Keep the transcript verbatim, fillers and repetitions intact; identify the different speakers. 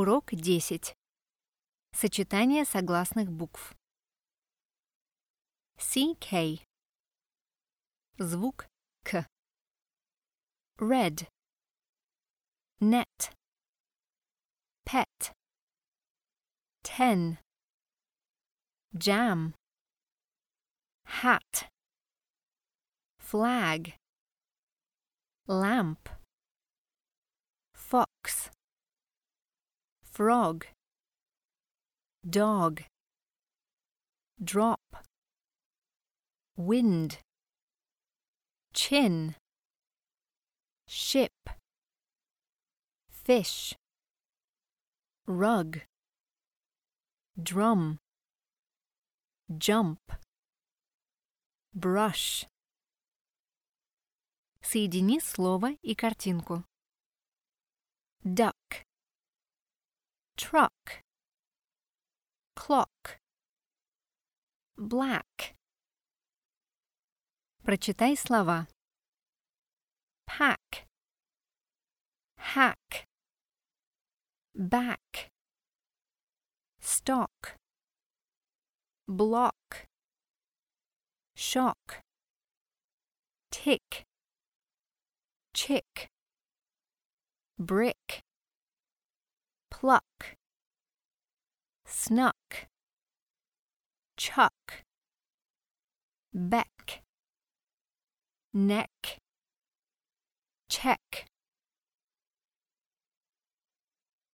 Speaker 1: Урок десять. Сочетание согласных букв. си кей. Звук К. Red. Net. Pet. Ten. Jam. Hat. Flag. Lamp. Fox. Frog. Dog. Drop. Wind. Chin. Ship. Fish. Rug. Drum. Jump. Brush. Соедини слово и картинку. Duck. Truck. Clock. Black. Прочитай слова. Pack. Hack. Back. Stock. Block. Shock. Tick. Chick. Brick. Pluck. Snuck. Chuck. Beck. Neck. Check.